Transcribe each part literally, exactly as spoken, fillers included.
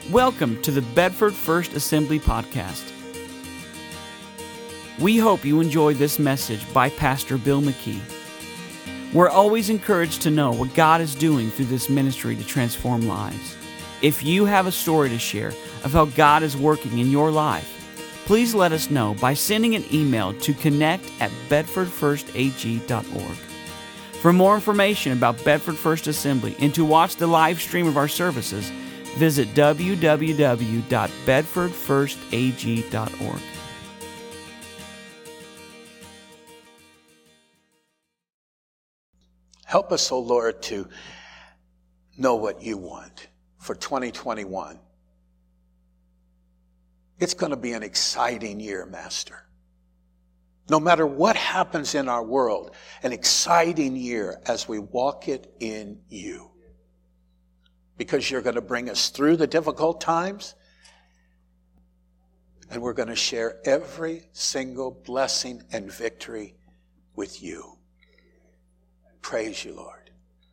Welcome to the Bedford First Assembly Podcast. We hope you enjoy this message by Pastor Bill McKee. We're always encouraged to know what God is doing through this ministry to transform lives. If you have a story to share of how God is working in your life, please let us know by sending an email to connect at bedford first a g dot org. For more information about Bedford First Assembly and to watch the live stream of our services, visit w w w dot bedford first a g dot org. Help us, O Lord, to know what you want for twenty twenty-one. It's going to be an exciting year, Master. No matter what happens in our world, an exciting year as we walk it in you. Because you're going to bring us through the difficult times, and we're going to share every single blessing and victory with you. Praise you, Lord.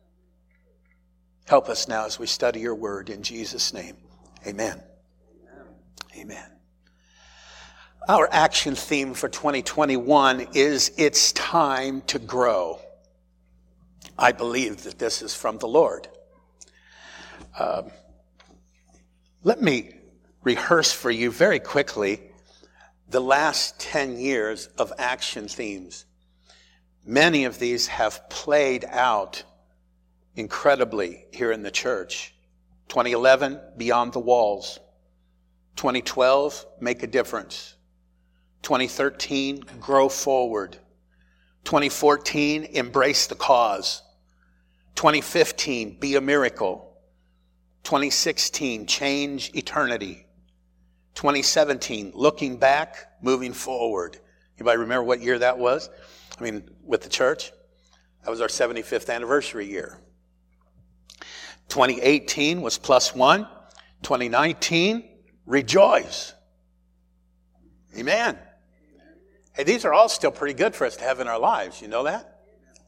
Help us now as we study your word in Jesus' name. Amen. Amen. Our action theme for twenty twenty-one is It's Time to Grow. I believe that this is from the Lord. Um, let me rehearse for you very quickly the last ten years of action themes. Many of these have played out incredibly here in the church. twenty eleven, Beyond the Walls. twenty twelve, Make a Difference. twenty thirteen, Grow Forward. twenty fourteen, Embrace the Cause. twenty fifteen, Be a Miracle. twenty sixteen, Change Eternity. twenty seventeen, Looking Back, Moving Forward. Anybody remember what year that was? I mean, with the church? That was our seventy-fifth anniversary year. twenty eighteen was Plus One. twenty nineteen, Rejoice. Amen. Hey, these are all still pretty good for us to have in our lives. You know that?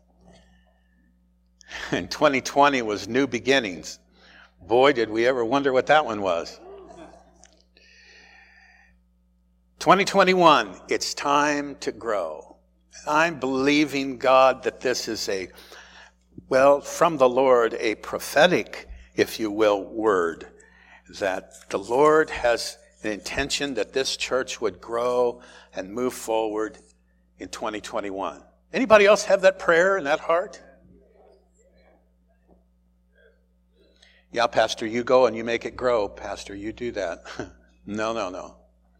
And twenty twenty was New Beginnings. Boy, did we ever wonder what that one was. twenty twenty-one, it's time to grow. I'm believing, God, that this is a, well, from the Lord, a prophetic, if you will, word. That the Lord has an intention that this church would grow and move forward in twenty twenty-one. Anybody else have that prayer in that heart? Yeah, Pastor, you go and you make it grow. Pastor, you do that. No, no, no.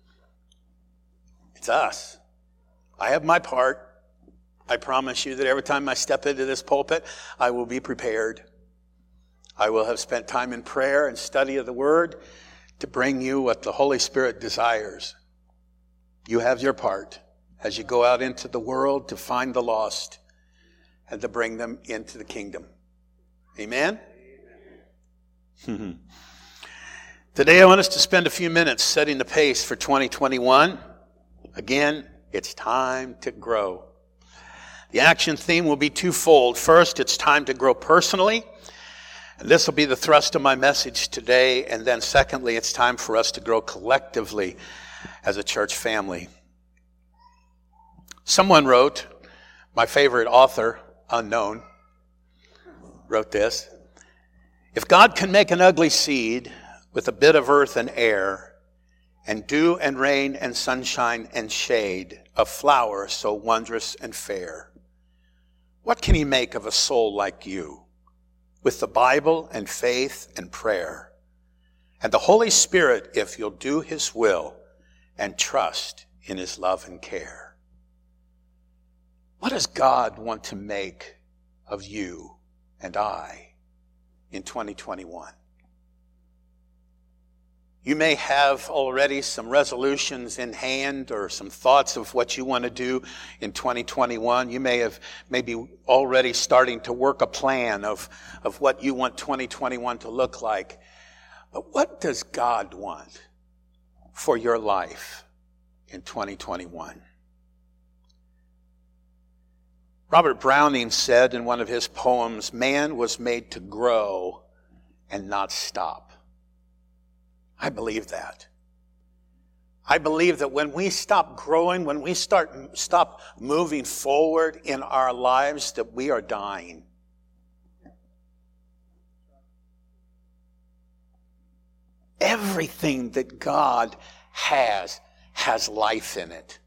It's us. I have my part. I promise you that every time I step into this pulpit, I will be prepared. I will have spent time in prayer and study of the Word to bring you what the Holy Spirit desires. You have your part as you go out into the world to find the lost and to bring them into the kingdom. Amen? Today I want us to spend a few minutes setting the pace for twenty twenty-one. Again, it's time to grow. The action theme will be twofold. First, it's time to grow personally. And this will be the thrust of my message today. And then secondly, it's time for us to grow collectively as a church family. Someone wrote, my favorite author, unknown, wrote this: if God can make an ugly seed with a bit of earth and air, and dew and rain and sunshine and shade, a flower so wondrous and fair, what can he make of a soul like you, with the Bible and faith and prayer, and the Holy Spirit if you'll do his will and trust in his love and care? What does God want to make of you and I in twenty twenty-one? You may have already some resolutions in hand or some thoughts of what you want to do in twenty twenty-one. You may have maybe already starting to work a plan of, of what you want twenty twenty-one to look like. But what does God want for your life in twenty twenty-one? Robert Browning said in one of his poems, man was made to grow and not stop. I believe that. I believe that when we stop growing, when we start stop moving forward in our lives, that we are dying. Everything that God has, has life in it.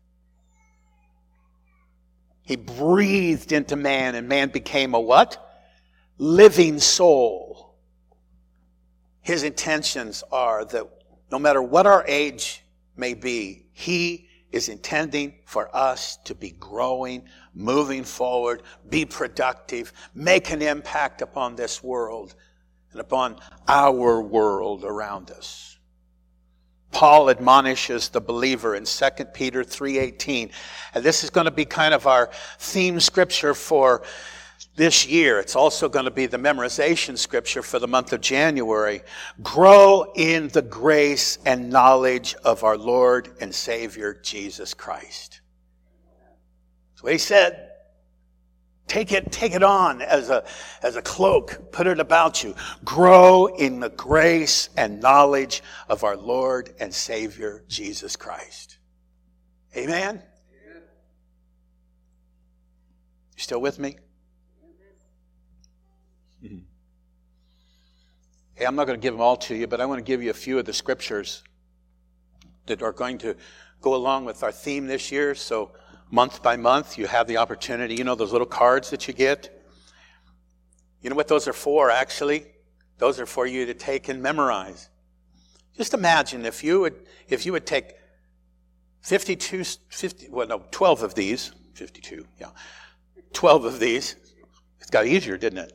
He breathed into man, and man became a what? Living soul. His intentions are that no matter what our age may be, He is intending for us to be growing, moving forward, be productive, make an impact upon this world and upon our world around us. Paul admonishes the believer in Second Peter three eighteen, and this is going to be kind of our theme scripture for this year. It's also going to be the memorization scripture for the month of January. Grow in the grace and knowledge of our Lord and Savior, Jesus Christ. That's what he said. Take it, take it on as a, as a cloak. Put it about you. Grow in the grace and knowledge of our Lord and Savior, Jesus Christ. Amen? Amen. You still with me? Mm-hmm. Hey, I'm not going to give them all to you, but I want to give you a few of the scriptures that are going to go along with our theme this year. So month by month, you have the opportunity. You know those little cards that you get? You know what those are for, actually? Those are for you to take and memorize. Just imagine if you would if you would take fifty-two, fifty, well, no, twelve of these. fifty-two, yeah. twelve of these. It got easier, didn't it?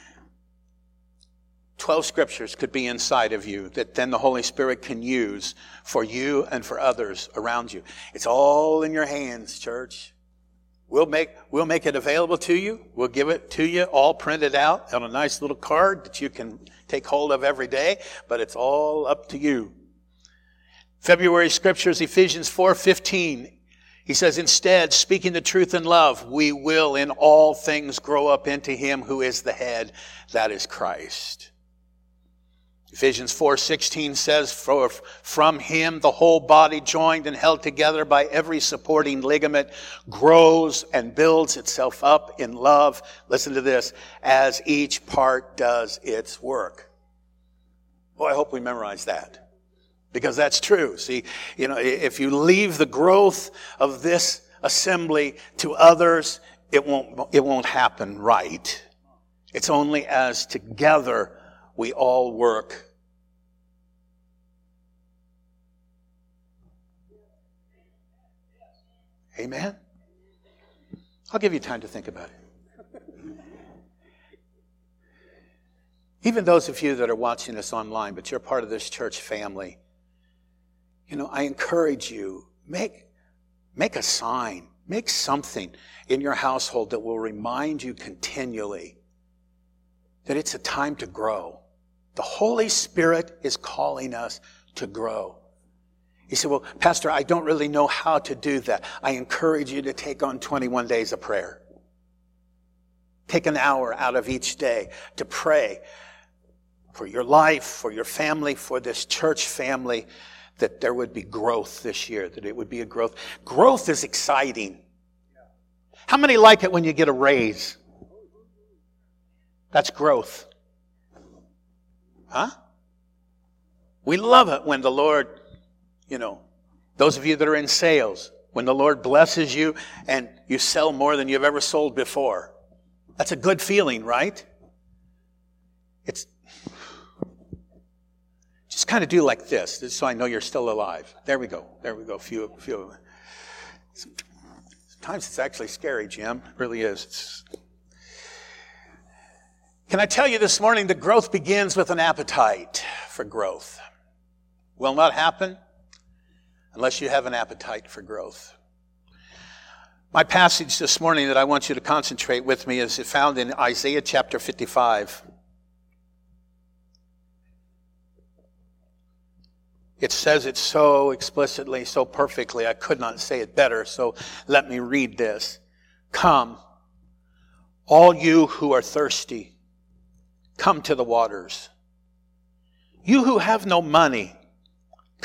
twelve scriptures could be inside of you that then the Holy Spirit can use for you and for others around you. It's all in your hands, church. We'll make, we'll make it available to you. We'll give it to you all printed out on a nice little card that you can take hold of every day, but it's all up to you. February scriptures, Ephesians four fifteen. He says, instead, speaking the truth in love, we will in all things grow up into Him who is the head, that is Christ. Ephesians four sixteen says, For from Him the whole body, joined and held together by every supporting ligament, grows and builds itself up in love. Listen to this, as each part does its work. Boy, I hope we memorize that, because that's true. See, you know, if you leave the growth of this assembly to others, it won't, it won't happen right. It's only as together we all work. Amen? I'll give you time to think about it. Even those of you that are watching us online, but you're part of this church family, you know, I encourage you, make, make a sign, make something in your household that will remind you continually that it's a time to grow. The Holy Spirit is calling us to grow. You say, well, Pastor, I don't really know how to do that. I encourage you to take on twenty-one days of prayer. Take an hour out of each day to pray for your life, for your family, for this church family, that there would be growth this year, that it would be a growth. Growth is exciting. How many like it when you get a raise? That's growth. Huh? We love it when the Lord, you know, those of you that are in sales, when the Lord blesses you and you sell more than you've ever sold before. That's a good feeling, right? It's just kind of do like this, just so I know you're still alive. There we go. There we go. Few, few. Sometimes it's actually scary, Jim. It really is. It's... Can I tell you this morning that growth begins with an appetite for growth? Will not happen unless you have an appetite for growth. My passage this morning that I want you to concentrate with me is found in Isaiah chapter fifty-five. It says it so explicitly, so perfectly, I could not say it better, so let me read this. Come, all you who are thirsty, come to the waters. You who have no money,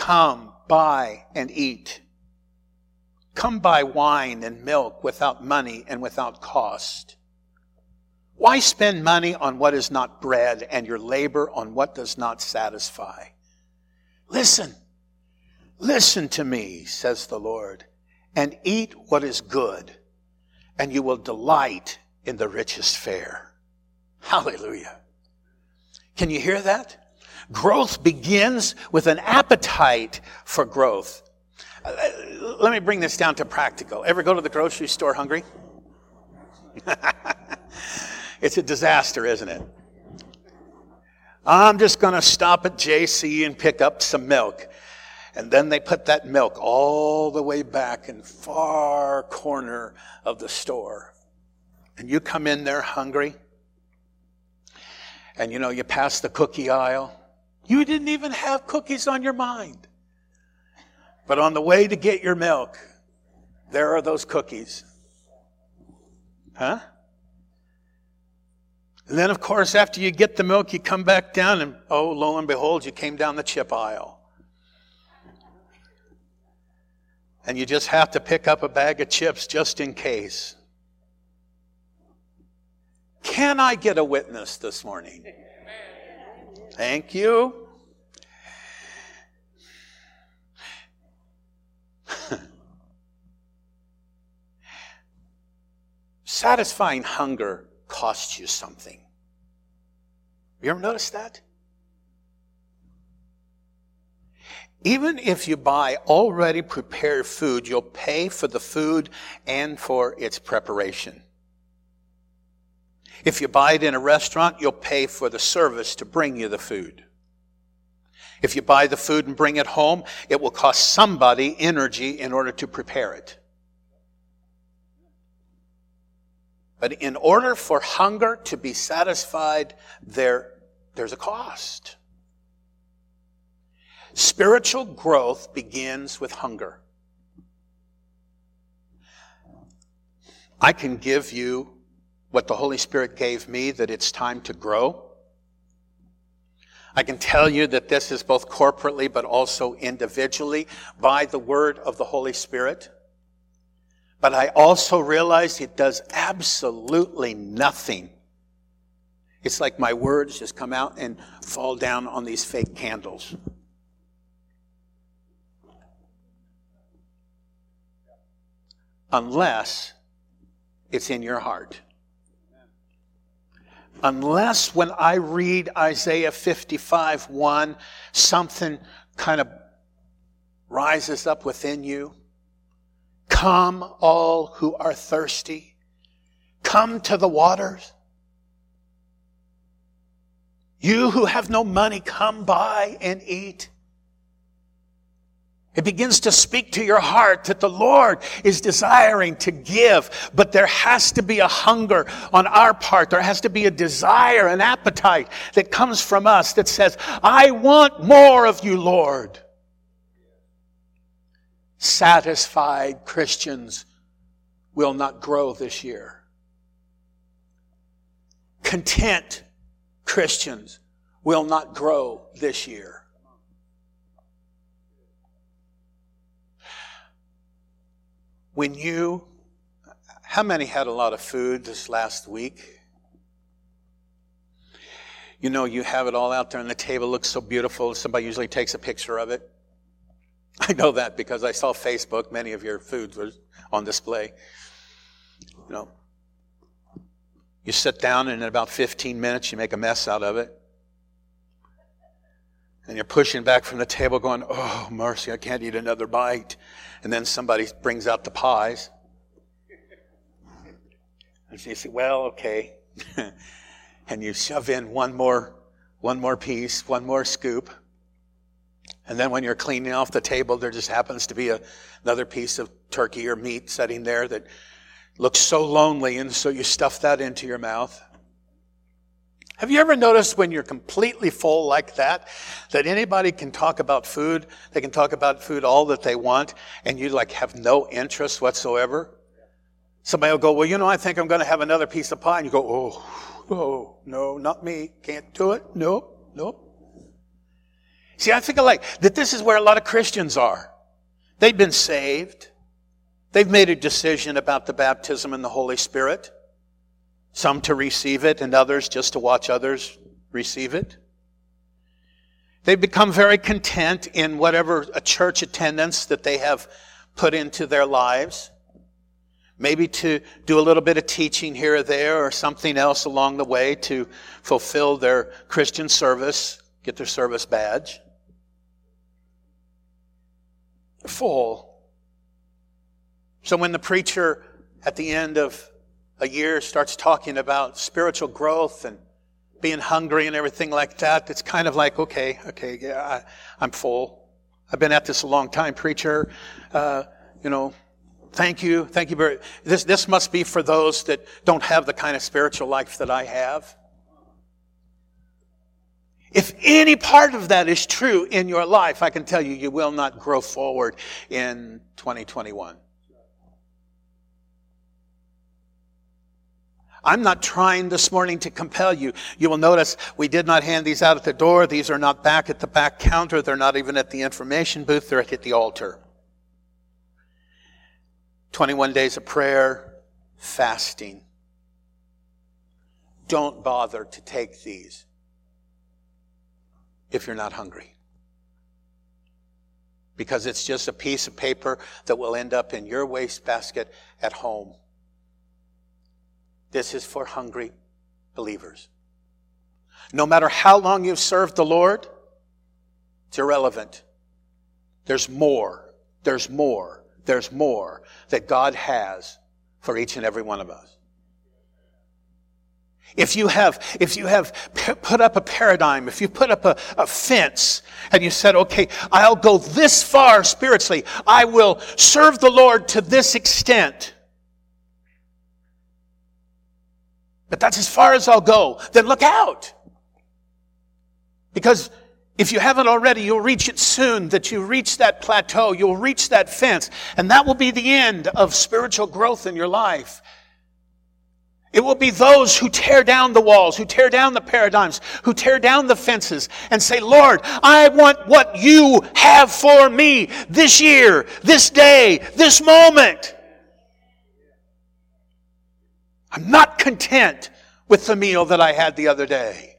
Come, buy and eat. Come buy wine and milk without money and without cost. Why spend money on what is not bread and your labor on what does not satisfy? Listen, listen to me, says the Lord, and eat what is good, and you will delight in the richest fare. Hallelujah. Can you hear that? Growth begins with an appetite for growth. Uh, let me bring this down to practical. Ever go to the grocery store hungry? It's a disaster, isn't it? I'm just going to stop at J C and pick up some milk. And then they put that milk all the way back in far corner of the store. And you come in there hungry. And you know, you pass the cookie aisle. You didn't even have cookies on your mind. But on the way to get your milk, there are those cookies. Huh? And then, of course, after you get the milk, you come back down and, oh, lo and behold, you came down the chip aisle. And you just have to pick up a bag of chips just in case. Can I get a witness this morning? Thank you. Satisfying hunger costs you something. You ever notice that? Even if you buy already prepared food, you'll pay for the food and for its preparation. If you buy it in a restaurant, you'll pay for the service to bring you the food. If you buy the food and bring it home, it will cost somebody energy in order to prepare it. But in order for hunger to be satisfied, there, there's a cost. Spiritual growth begins with hunger. I can give you what the Holy Spirit gave me, that it's time to grow. I can tell you that this is both corporately but also individually by the word of the Holy Spirit. But I also realize it does absolutely nothing. It's like my words just come out and fall down on these fake candles. Unless it's in your heart. Unless when I read Isaiah fifty-five one, something kind of rises up within you. Come, all who are thirsty. Come to the waters. You who have no money, come buy and eat. It begins to speak to your heart that the Lord is desiring to give, but there has to be a hunger on our part. There has to be a desire, an appetite that comes from us that says, I want more of you, Lord. Satisfied Christians will not grow this year. Content Christians will not grow this year. When you, how many had a lot of food this last week? You know, you have it all out there on the table, looks so beautiful. Somebody usually takes a picture of it. I know that because I saw Facebook, many of your foods were on display. You know, you sit down and in about fifteen minutes you make a mess out of it. And you're pushing back from the table going, oh, mercy, I can't eat another bite. And then somebody brings out the pies. And you say, well, okay. And you shove in one more, one more piece, one more scoop. And then when you're cleaning off the table, there just happens to be a, another piece of turkey or meat sitting there that looks so lonely, and so you stuff that into your mouth. Have you ever noticed when you're completely full like that, that anybody can talk about food, they can talk about food all that they want, and you like have no interest whatsoever? Somebody will go, well, you know, I think I'm going to have another piece of pie. And you go, oh, oh, no, not me. Can't do it. Nope, nope. See, I think like that this is where a lot of Christians are. They've been saved. They've made a decision about the baptism in the Holy Spirit. Some to receive it and others just to watch others receive it. They've become very content in whatever a church attendance that they have put into their lives. Maybe to do a little bit of teaching here or there or something else along the way to fulfill their Christian service, get their service badge. They're full. So when the preacher at the end of a year starts talking about spiritual growth and being hungry and everything like that, it's kind of like, okay, okay, yeah, I, I'm full. I've been at this a long time, preacher. Uh, you know, thank you, thank you very. This this must be for those that don't have the kind of spiritual life that I have. If any part of that is true in your life, I can tell you, you will not grow forward in twenty twenty-one. I'm not trying this morning to compel you. You will notice we did not hand these out at the door. These are not back at the back counter. They're not even at the information booth. They're at the altar. twenty-one days of prayer, fasting. Don't bother to take these if you're not hungry. Because it's just a piece of paper that will end up in your wastebasket at home. This is for hungry believers. No matter how long you've served the Lord, it's irrelevant. There's more, there's more, there's more that God has for each and every one of us. If you have, if you have put up a paradigm, if you put up a, a fence and you said, okay, I'll go this far spiritually, I will serve the Lord to this extent, but that's as far as I'll go, then look out. Because if you haven't already, you'll reach it soon, that you reach that plateau, you'll reach that fence, and that will be the end of spiritual growth in your life. It will be those who tear down the walls, who tear down the paradigms, who tear down the fences and say, Lord, I want what you have for me this year, this day, this moment. I'm not content with the meal that I had the other day.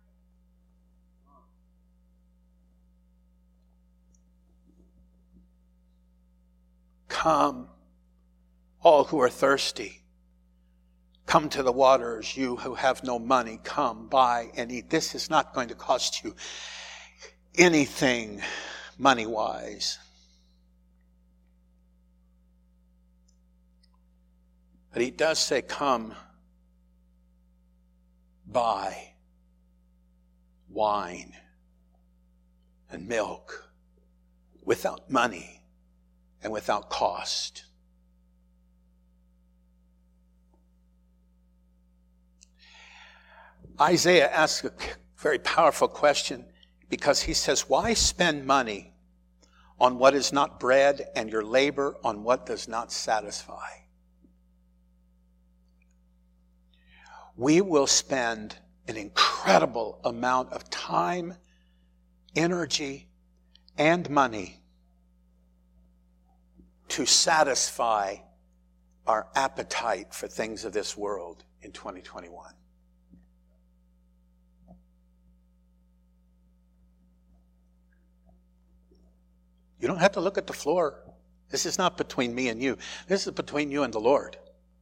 Come, all who are thirsty. Come to the waters, you who have no money. Come, buy and eat. This is not going to cost you anything money-wise. But he does say, come, buy wine and milk without money and without cost. Isaiah asks a very powerful question because he says, why spend money on what is not bread and your labor on what does not satisfy? We will spend an incredible amount of time, energy, and money to satisfy our appetite for things of this world in twenty twenty-one. You don't have to look at the floor. This is not between me and you. This is between you and the Lord.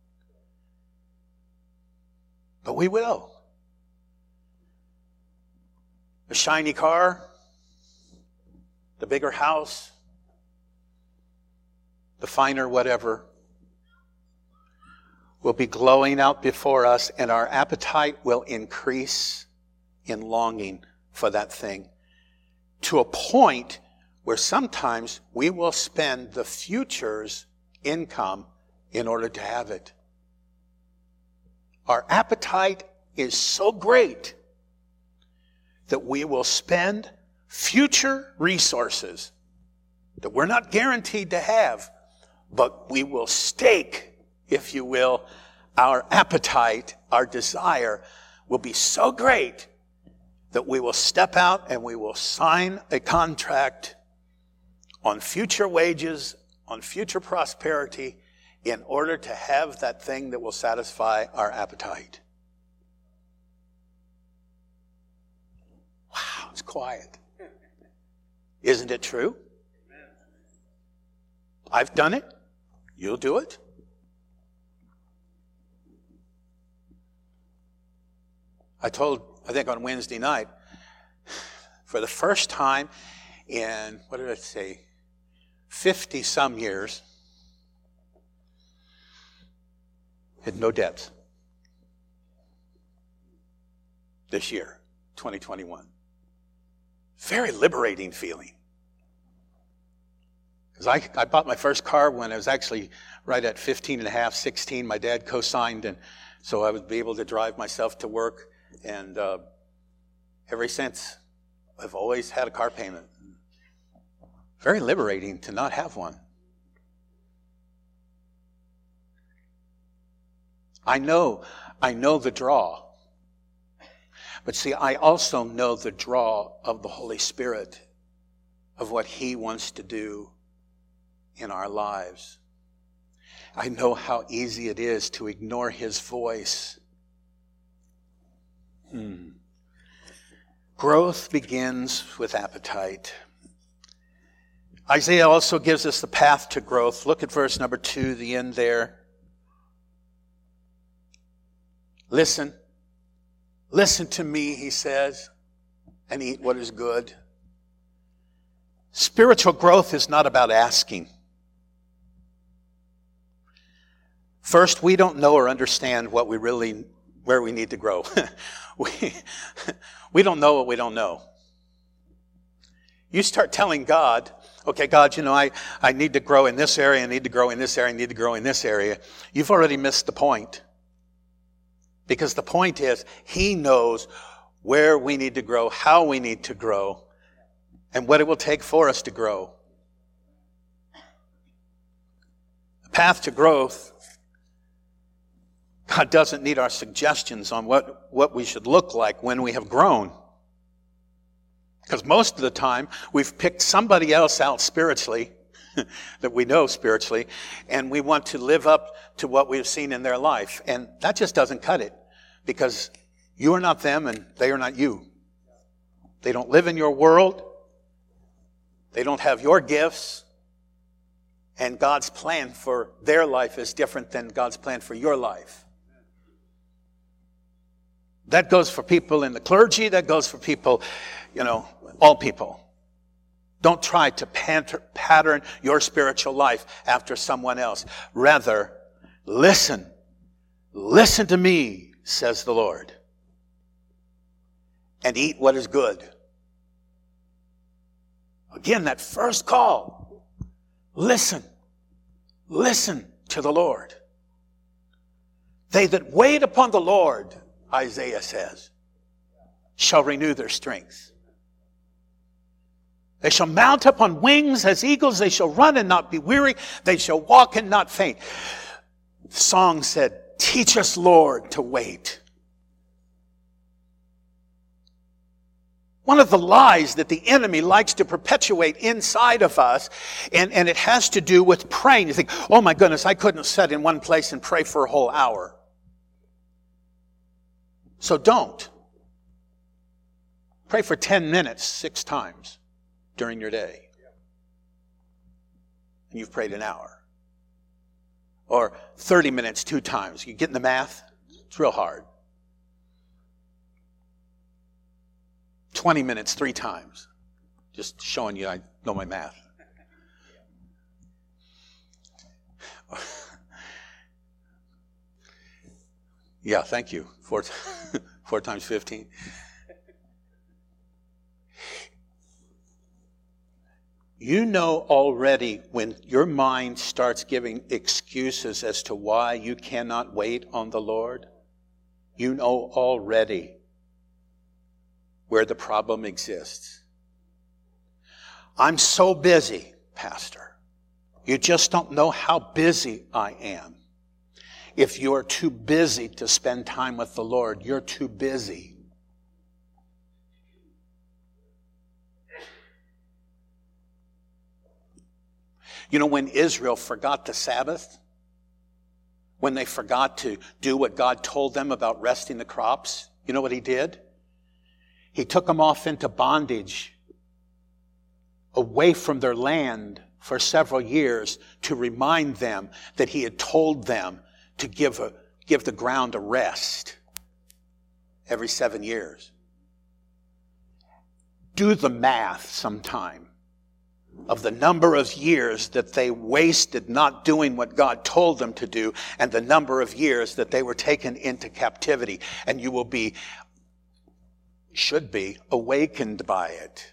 But we will. The shiny car, the bigger house, the finer whatever will be glowing out before us, and our appetite will increase in longing for that thing to a point where sometimes we will spend the future's income in order to have it. Our appetite is so great that we will spend future resources that we're not guaranteed to have, but we will stake, if you will, our appetite, our desire will be so great that we will step out and we will sign a contract on future wages, on future prosperity, in order to have that thing that will satisfy our appetite. Wow, it's quiet. Isn't it true? I've done it. You'll do it. I told, I think on Wednesday night, for the first time in, what did I say, fifty some years, had no debts. This year, twenty twenty-one. Very liberating feeling. Because I, I bought my first car when I was actually right at fifteen and a half, sixteen. My dad co-signed, and so I would be able to drive myself to work. And uh, ever since, I've always had a car payment. Very liberating to not have one. I know, I know the draw. But see, I also know the draw of the Holy Spirit, of what He wants to do in our lives. I know how easy it is to ignore His voice. Hmm. Growth begins with appetite. Isaiah also gives us the path to growth. Look at verse number two, the end there. Listen. Listen to me, he says, and eat what is good. Spiritual growth is not about asking. First, we don't know or understand what we really, where we need to grow. we, we don't know what we don't know. You start telling God, okay, God, you know, I, I need to grow in this area, I need to grow in this area, I need to grow in this area. You've already missed the point. Because the point is, He knows where we need to grow, how we need to grow, and what it will take for us to grow. The path to growth, God doesn't need our suggestions on what, what we should look like when we have grown. Because most of the time, we've picked somebody else out spiritually, that we know spiritually, and we want to live up to what we've seen in their life. And that just doesn't cut it, because you are not them and they are not you. They don't live in your world. They don't have your gifts. And God's plan for their life is different than God's plan for your life. That goes for people in the clergy. That goes for people, you know, all people. Don't try to pattern your spiritual life after someone else. Rather, listen. Listen to me, says the Lord, and eat what is good. Again, that first call. Listen. Listen to the Lord. They that wait upon the Lord, Isaiah says, shall renew their strength. They shall mount up on wings as eagles. They shall run and not be weary. They shall walk and not faint. The song said, teach us, Lord, to wait. One of the lies that the enemy likes to perpetuate inside of us, and, and it has to do with praying. You think, oh my goodness, I couldn't sit in one place and pray for a whole hour. So don't. Pray for ten minutes, six times during your day. And you've prayed an hour. Or thirty minutes two times. You getting the math? It's real hard. twenty minutes three times. Just showing you I know my math. Yeah, thank you. Four, four times fifteen. You know already when your mind starts giving excuses as to why you cannot wait on the Lord, you know already where the problem exists. I'm so busy, Pastor. You just don't know how busy I am. If you're too busy to spend time with the Lord, you're too busy. You know, when Israel forgot the Sabbath, when they forgot to do what God told them about resting the crops, you know what he did? He took them off into bondage, away from their land for several years, to remind them that he had told them to give a, give the ground a rest every seven years. Do the math sometime of the number of years that they wasted not doing what God told them to do, and the number of years that they were taken into captivity, and you will be, should be, awakened by it.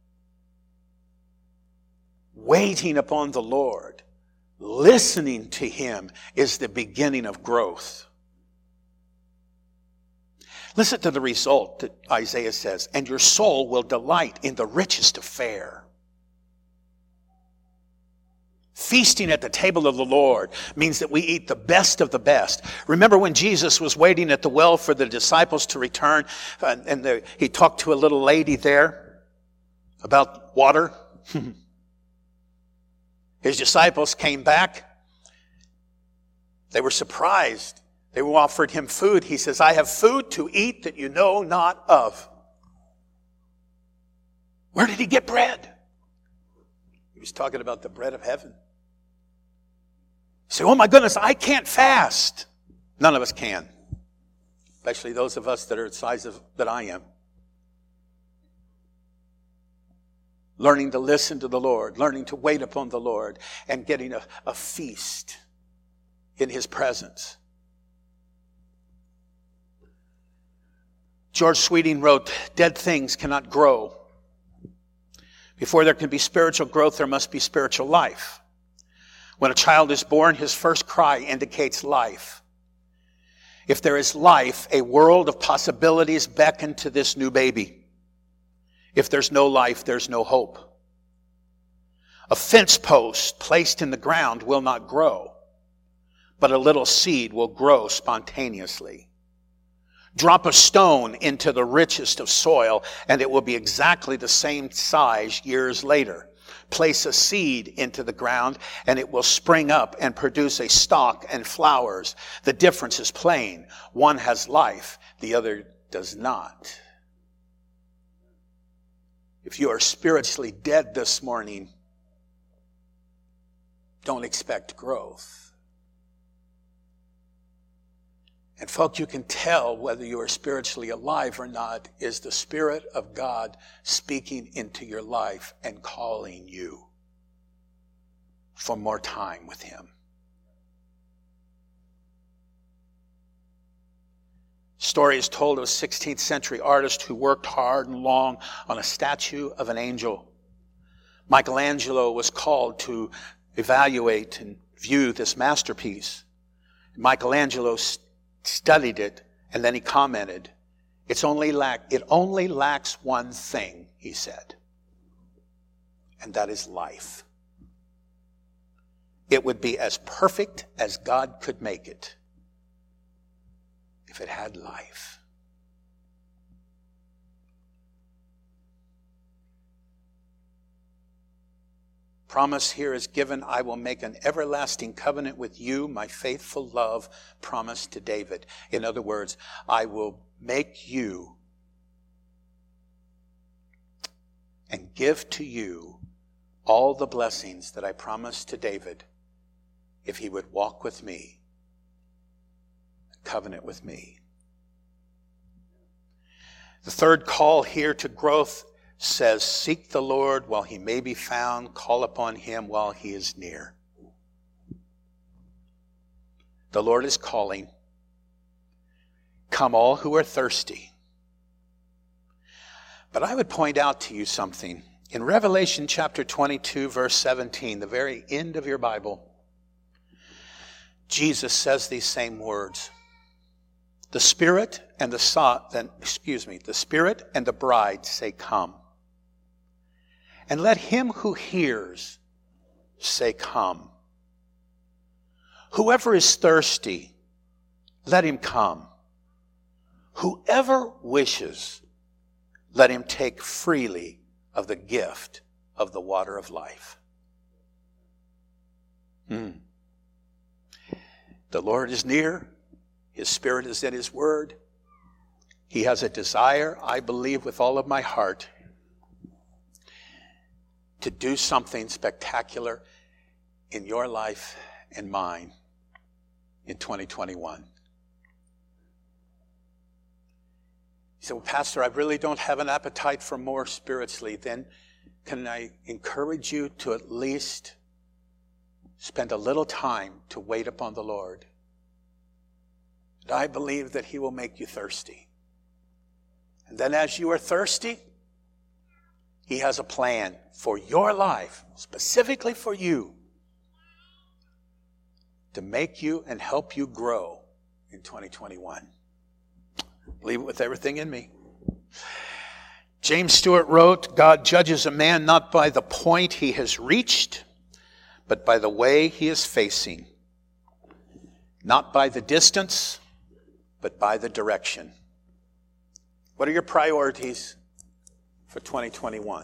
Waiting upon the Lord, listening to him, is the beginning of growth. Listen to the result that Isaiah says, and your soul will delight in the richest of fare. Feasting at the table of the Lord means that we eat the best of the best. Remember when Jesus was waiting at the well for the disciples to return, uh, and the, he talked to a little lady there about water? His disciples came back. They were surprised. They offered him food. He says, I have food to eat that you know not of. Where did he get bread? He was talking about the bread of heaven. You say, oh my goodness, I can't fast. None of us can. Especially those of us that are the size of, that I am. Learning to listen to the Lord, learning to wait upon the Lord, and getting a, a feast in his presence. George Sweeting wrote, dead things cannot grow. Before there can be spiritual growth, there must be spiritual life. When a child is born, his first cry indicates life. If there is life, a world of possibilities beckon to this new baby. If there's no life, there's no hope. A fence post placed in the ground will not grow, but a little seed will grow spontaneously. Drop a stone into the richest of soil, and it will be exactly the same size years later. Place a seed into the ground, and it will spring up and produce a stalk and flowers. The difference is plain. One has life, the other does not. If you are spiritually dead this morning, don't expect growth. And folks, you can tell whether you are spiritually alive or not is the Spirit of God speaking into your life and calling you for more time with him. Story is told of a sixteenth century artist who worked hard and long on a statue of an angel. Michelangelo was called to evaluate and view this masterpiece. Michelangelo st- studied it, and then he commented, It's only lack, it only lacks one thing, he said, and that is life. It would be as perfect as God could make it if it had life. Promise here is given, I will make an everlasting covenant with you, my faithful love, promised to David. In other words, I will make you and give to you all the blessings that I promised to David if he would walk with me, covenant with me. The third call here to growth says, seek the Lord while he may be found, call upon him while he is near. The Lord is calling. Come all who are thirsty. But I would point out to you something. In Revelation chapter twenty-two, verse seventeen, the very end of your Bible, Jesus says these same words. The Spirit and the so, then, excuse me, the Spirit and the bride say, come. And let him who hears say, come. Whoever is thirsty, let him come. Whoever wishes, let him take freely of the gift of the water of life. Mm. The Lord is near. His Spirit is in His Word. He has a desire, I believe with all of my heart, to do something spectacular in your life and mine in twenty twenty-one. You say, well, Pastor, I really don't have an appetite for more spiritually. Then can I encourage you to at least spend a little time to wait upon the Lord? And I believe that He will make you thirsty. And then as you are thirsty, He has a plan for your life, specifically for you, to make you and help you grow in twenty twenty-one. Believe it with everything in me. James Stewart wrote, God judges a man not by the point he has reached, but by the way he is facing. Not by the distance, but by the direction. What are your priorities for twenty twenty-one?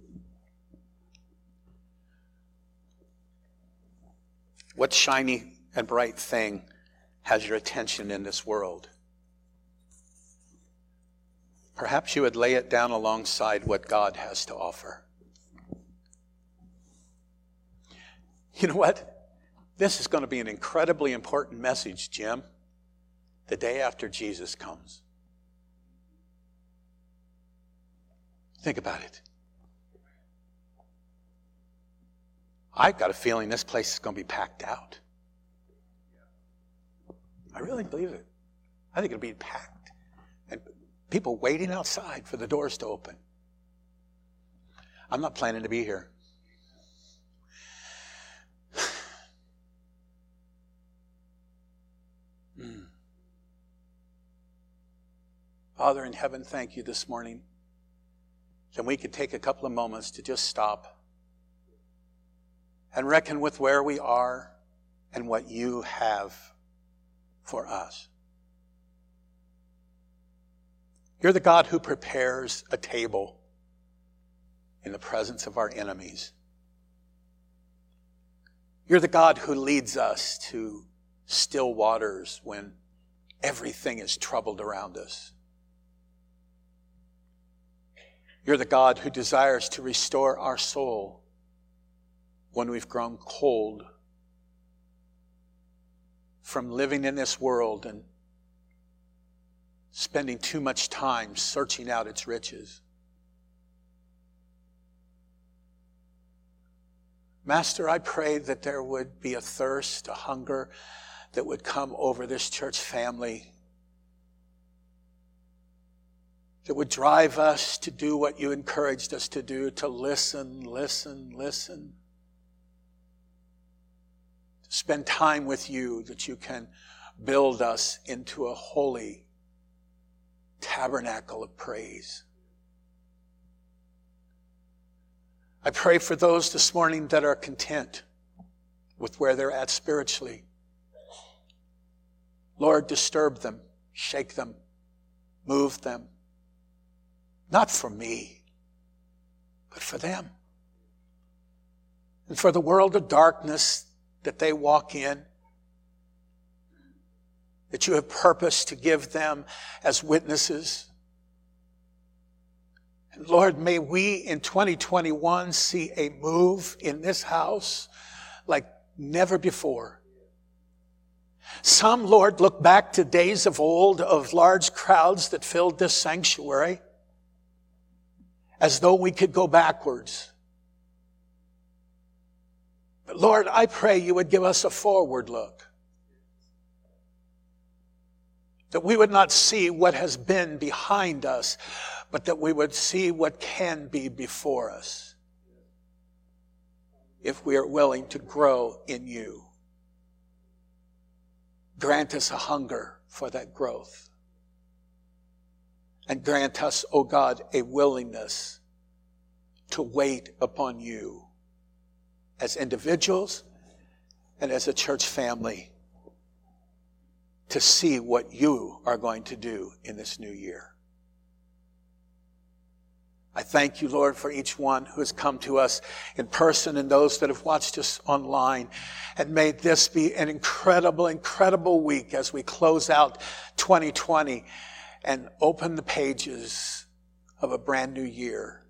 What shiny and bright thing has your attention in this world? Perhaps you would lay it down alongside what God has to offer. You know what? This is going to be an incredibly important message, Jim, the day after Jesus comes. Think about it. I've got a feeling this place is going to be packed out. I really believe it. I think it'll be packed. And people waiting outside for the doors to open. I'm not planning to be here. mm. Father in heaven, thank you this morning. Then we could take a couple of moments to just stop and reckon with where we are and what you have for us. You're the God who prepares a table in the presence of our enemies. You're the God who leads us to still waters when everything is troubled around us. You're the God who desires to restore our soul when we've grown cold from living in this world and spending too much time searching out its riches. Master, I pray that there would be a thirst, a hunger that would come over this church family, that would drive us to do what you encouraged us to do, to listen, listen, listen. To spend time with you, that you can build us into a holy tabernacle of praise. I pray for those this morning that are content with where they're at spiritually. Lord, disturb them, shake them, move them. Not for me, but for them. And for the world of darkness that they walk in, that you have purposed to give them as witnesses. And Lord, may we in twenty twenty-one see a move in this house like never before. Some, Lord, look back to days of old of large crowds that filled this sanctuary as though we could go backwards. But Lord, I pray you would give us a forward look. That we would not see what has been behind us, but that we would see what can be before us if we are willing to grow in you. Grant us a hunger for that growth. And grant us, O God, a willingness to wait upon you as individuals and as a church family to see what you are going to do in this new year. I thank you, Lord, for each one who has come to us in person and those that have watched us online. And may this be an incredible, incredible week as we close out twenty twenty and open the pages of a brand new year.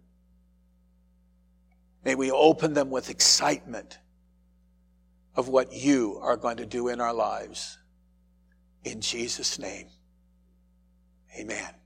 May we open them with excitement of what you are going to do in our lives. In Jesus' name, amen.